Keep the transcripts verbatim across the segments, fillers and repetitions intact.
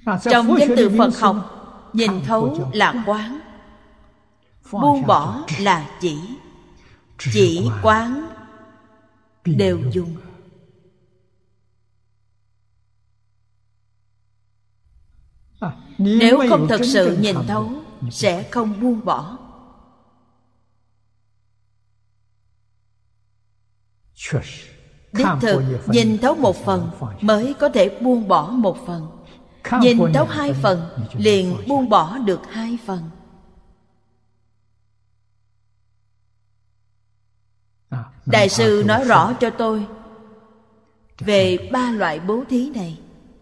Trong danh từ Phật học, nhìn thấu là quán, buông bỏ là chỉ. Chỉ quán đều dùng. Nếu không thật sự nhìn thấu, sẽ không buông bỏ. Đích thực nhìn thấu một phần mới có thể buông bỏ một phần. Nhìn thấu hai phần liền buông bỏ được hai phần. Đại sư nói rõ cho tôi về ba loại bố thí này.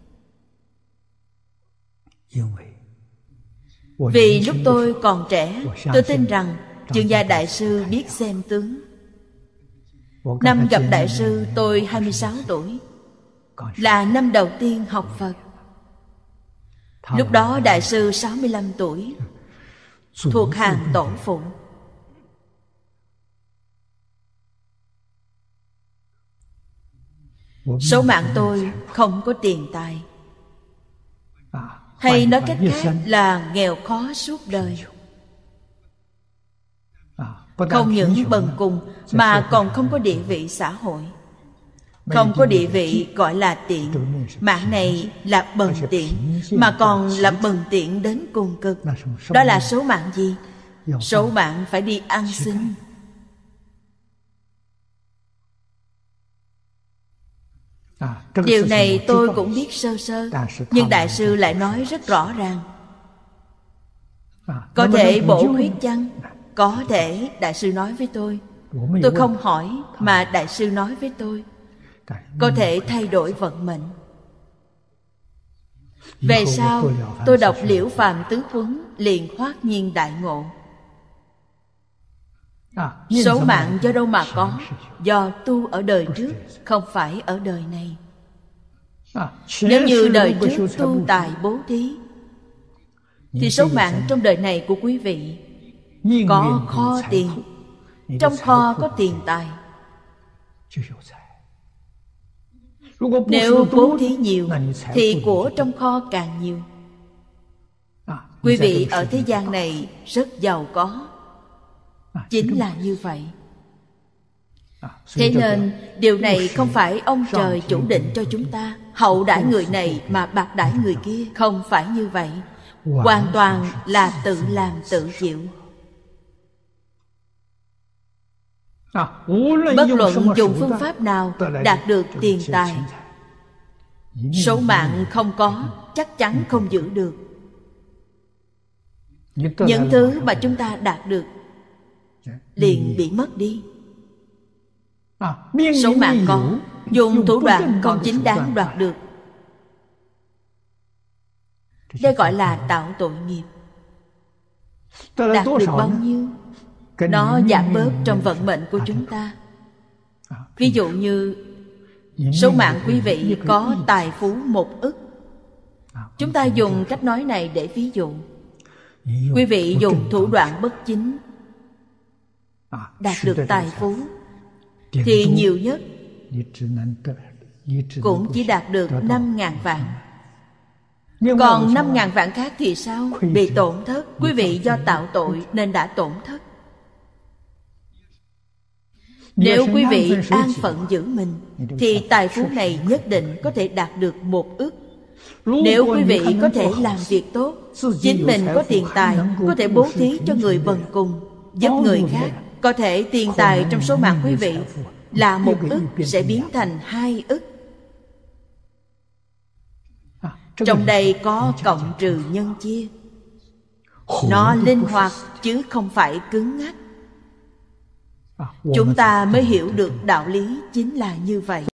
Vì lúc tôi còn trẻ, tôi tin rằng Chương Gia Đại sư biết xem tướng. Năm gặp Đại sư tôi hai mươi sáu tuổi, là năm đầu tiên học Phật. Lúc đó Đại sư sáu mươi lăm tuổi, thuộc hàng tổ phụ. Số mạng tôi không có tiền tài, hay nói cách khác là nghèo khó suốt đời. Không những bần cùng mà còn không có địa vị xã hội. Không có địa vị gọi là tiện. Mạng này là bần tiện, mà còn là bần tiện đến cùng cực. Đó là số mạng gì? Số mạng phải đi ăn xin. Điều này tôi cũng biết sơ sơ, nhưng Đại sư lại nói rất rõ ràng. Có thể bổ khuyết chăng? Có thể. Đại sư nói với tôi. Tôi không hỏi mà Đại sư nói với tôi. Có thể thay đổi vận mệnh. Về sau tôi đọc Liễu Phàm Tứ Huấn liền hoát nhiên đại ngộ. Số mạng do đâu mà có? Do tu ở đời trước, không phải ở đời này. Nếu như đời trước tu tài bố thí, thì số mạng trong đời này của quý vị có kho tiền. Trong kho có tiền tài. Nếu bố thí nhiều thì của trong kho càng nhiều. Quý vị ở thế gian này rất giàu có. Chính là như vậy. Thế nên điều này không phải ông trời chủ định cho chúng ta hậu đãi người này mà bạc đãi người kia. Không phải như vậy. Hoàn toàn là tự làm tự chịu. Bất luận dùng phương pháp nào đạt được tiền tài, số mạng không có, chắc chắn không giữ được. Những thứ mà chúng ta đạt được liền bị mất đi. Số mạng có, dùng thủ đoạn không chính đáng đoạt được. Đây gọi là tạo tội nghiệp. Đạt được bao nhiêu, nó giảm bớt trong vận mệnh của chúng ta. Ví dụ như số mạng quý vị có tài phú một ức. Chúng ta dùng cách nói này để ví dụ. Quý vị dùng thủ đoạn bất chính đạt được tài phú, thì nhiều nhất cũng chỉ đạt được năm ngàn vạn. Còn năm ngàn vạn khác thì sao? Bị tổn thất. Quý vị do tạo tội nên đã tổn thất. Nếu quý vị an phận giữ mình, thì tài phú này nhất định có thể đạt được một ức. Nếu quý vị có thể làm việc tốt, chính mình có tiền tài, có thể bố thí cho người bần cùng, giúp người khác, có thể tiền tài trong số mạng quý vị là một ức sẽ biến thành hai ức. Trong đây có cộng trừ nhân chia. Nó linh hoạt chứ không phải cứng ngắc. Chúng ta mới hiểu được đạo lý chính là như vậy.